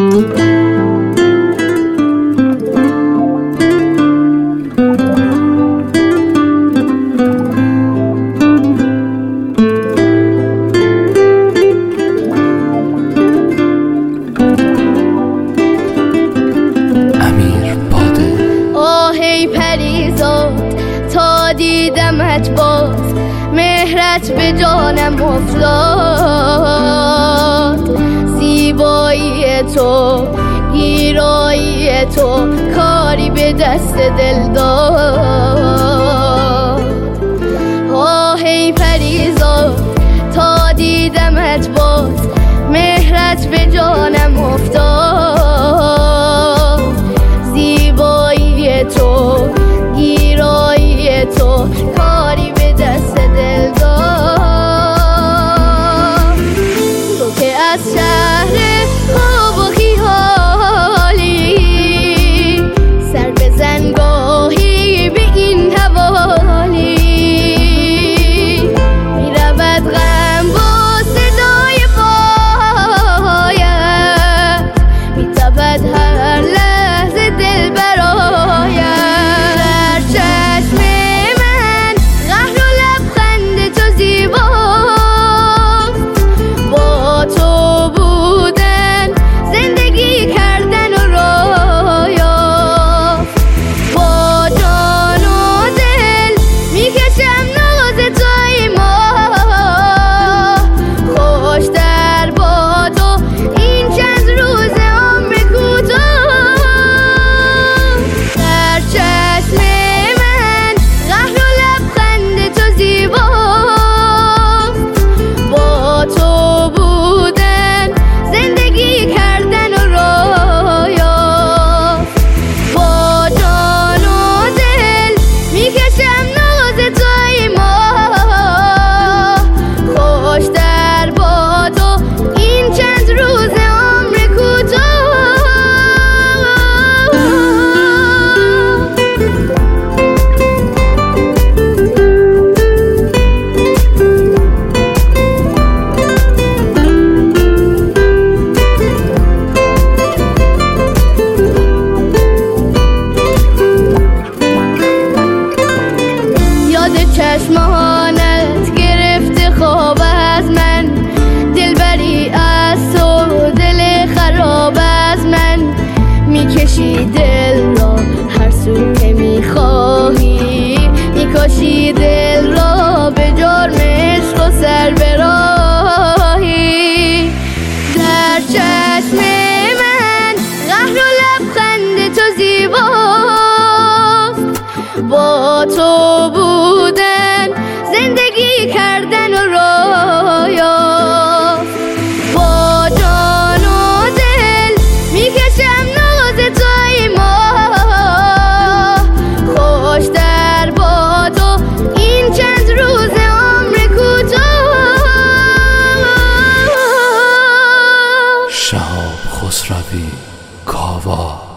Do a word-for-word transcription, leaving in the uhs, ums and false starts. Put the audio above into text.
تا دیدمت باز مهرت به جانم افتاد. زیبایی تو، گیرایی تو، کاری به دست دل داد. آه ای پریزاد تا دیدمت باز مهرت به جانم افتاد. زیبایی تو، گیرایی تو، کاری به دست دل داد. تو که از شهر خواب و خیالی سر بزن گاهی به این حوالی. میرود غم با صدای پایت، میتپد هر لحظه دل برایت. چشمانت گرفته خواب از من، دلبری از تو، دل خراب از من. میکشی دل را هر سو که میخواهی، میکشی دل را به جرم عشق و سر به راهی. در چشم من قهر و لبخند تو زیباست، با تو بودن زندگی کردن و رویاست. با جان و دل میکشم ناز توی ما، خوش در با تو این چند روز عمر کوتاه. شهاب خسروی کاوا.